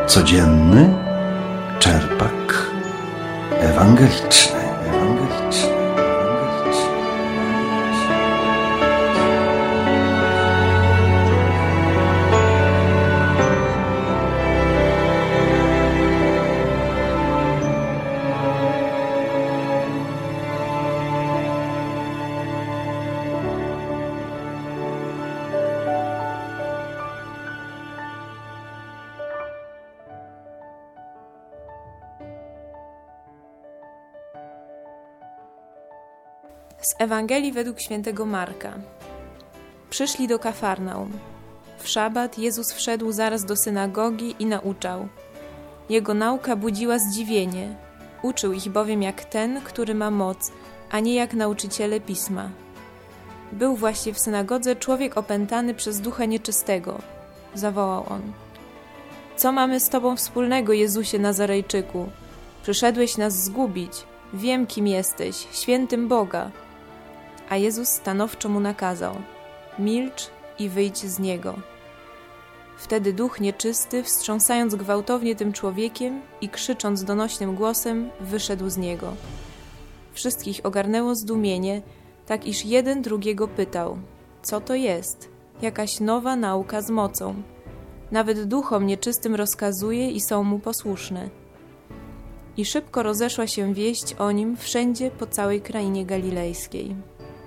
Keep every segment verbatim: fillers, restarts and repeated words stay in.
Codzienny czerpak ewangeliczny. Ewangeliczny. Z Ewangelii według świętego Marka. Przyszli do Kafarnaum. W szabat Jezus wszedł zaraz do synagogi i nauczał. Jego nauka budziła zdziwienie. Uczył ich bowiem jak ten, który ma moc, a nie jak nauczyciele pisma. Był właśnie w synagodze człowiek opętany przez ducha nieczystego. Zawołał on. Co mamy z Tobą wspólnego, Jezusie Nazarejczyku? Przyszedłeś nas zgubić. Wiem, kim jesteś, świętym Boga. A Jezus stanowczo mu nakazał: milcz i wyjdź z niego. Wtedy duch nieczysty, wstrząsając gwałtownie tym człowiekiem i krzycząc donośnym głosem, wyszedł z niego. Wszystkich ogarnęło zdumienie, tak iż jeden drugiego pytał: co to jest? Jakaś nowa nauka z mocą. Nawet duchom nieczystym rozkazuje i są mu posłuszne. I szybko rozeszła się wieść o nim wszędzie po całej krainie galilejskiej.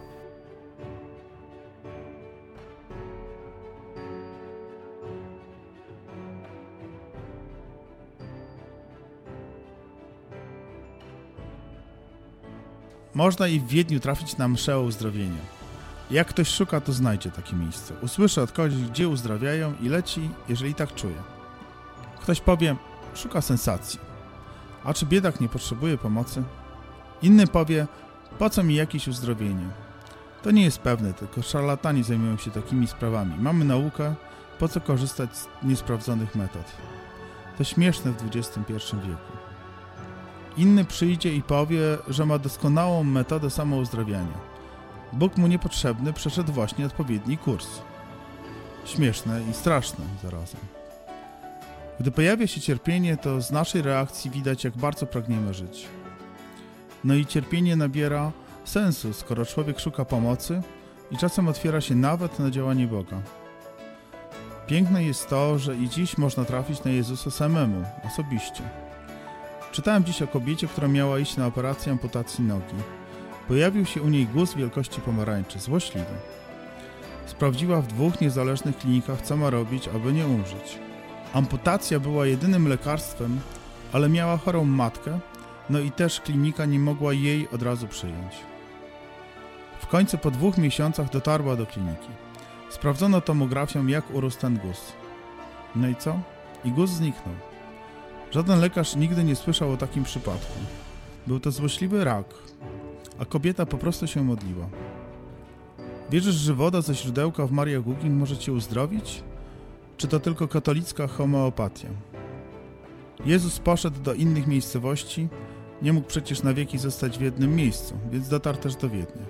Można i w Wiedniu trafić na mszę o uzdrowienie. Jak ktoś szuka, to znajdzie takie miejsce. Usłyszy od kogoś, gdzie uzdrawiają i leci, jeżeli tak czuje. Ktoś powie, szuka sensacji. A czy biedak nie potrzebuje pomocy? Inny powie, po co mi jakieś uzdrowienie? To nie jest pewne, tylko szarlatani zajmują się takimi sprawami. Mamy naukę, po co korzystać z niesprawdzonych metod? To śmieszne w dwudziestym pierwszym wieku. Inny przyjdzie i powie, że ma doskonałą metodę samouzdrawiania. Bóg mu niepotrzebny przeszedł właśnie odpowiedni kurs. Śmieszne i straszne zarazem. Gdy pojawia się cierpienie, to z naszej reakcji widać, jak bardzo pragniemy żyć. No i cierpienie nabiera sensu, skoro człowiek szuka pomocy i czasem otwiera się nawet na działanie Boga. Piękne jest to, że i dziś można trafić na Jezusa samemu, osobiście. Czytałem dziś o kobiecie, która miała iść na operację amputacji nogi. Pojawił się u niej guz wielkości pomarańczy, złośliwy. Sprawdziła w dwóch niezależnych klinikach, co ma robić, aby nie umrzeć. Amputacja była jedynym lekarstwem, ale miała chorą matkę, no i też klinika nie mogła jej od razu przyjąć. W końcu po dwóch miesiącach dotarła do kliniki. Sprawdzono tomografią, jak urósł ten guz. No i co? I guz zniknął. Żaden lekarz nigdy nie słyszał o takim przypadku. Był to złośliwy rak, a kobieta po prostu się modliła. Wierzysz, że woda ze źródełka w Maria Gugim może cię uzdrowić? Czy to tylko katolicka homeopatia? Jezus poszedł do innych miejscowości, nie mógł przecież na wieki zostać w jednym miejscu, więc dotarł też do Wiednia.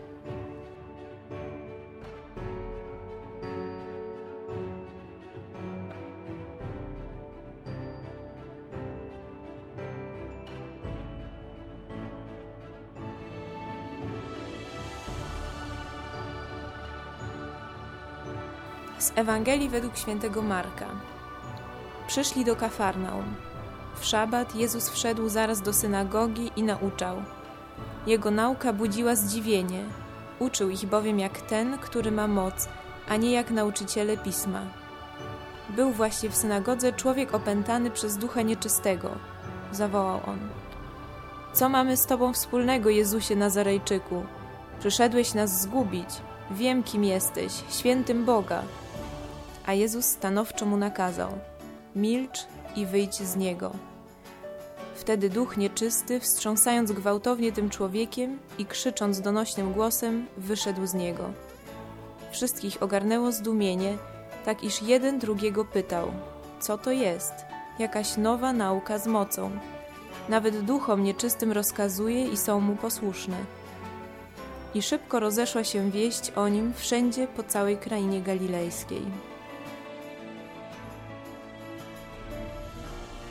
Z Ewangelii według świętego Marka. Przyszli do Kafarnaum. W szabat Jezus wszedł zaraz do synagogi i nauczał. Jego nauka budziła zdziwienie. Uczył ich bowiem jak ten, który ma moc, a nie jak nauczyciele pisma. Był właśnie w synagodze człowiek opętany przez ducha nieczystego. Zawołał on. Co mamy z Tobą wspólnego, Jezusie Nazarejczyku? Przyszedłeś nas zgubić. Wiem, kim jesteś, świętym Boga. A Jezus stanowczo mu nakazał: milcz i wyjdź z niego. Wtedy duch nieczysty, wstrząsając gwałtownie tym człowiekiem i krzycząc donośnym głosem, wyszedł z niego. Wszystkich ogarnęło zdumienie, tak iż jeden drugiego pytał: co to jest? Jakaś nowa nauka z mocą. Nawet duchom nieczystym rozkazuje i są mu posłuszne. I szybko rozeszła się wieść o nim wszędzie po całej krainie galilejskiej.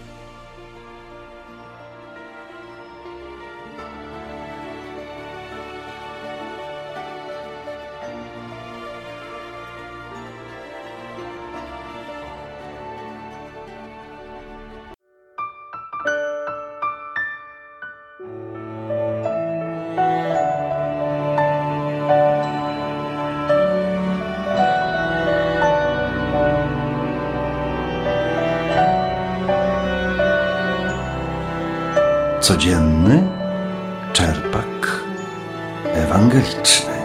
Codzienny czerpak ewangeliczny.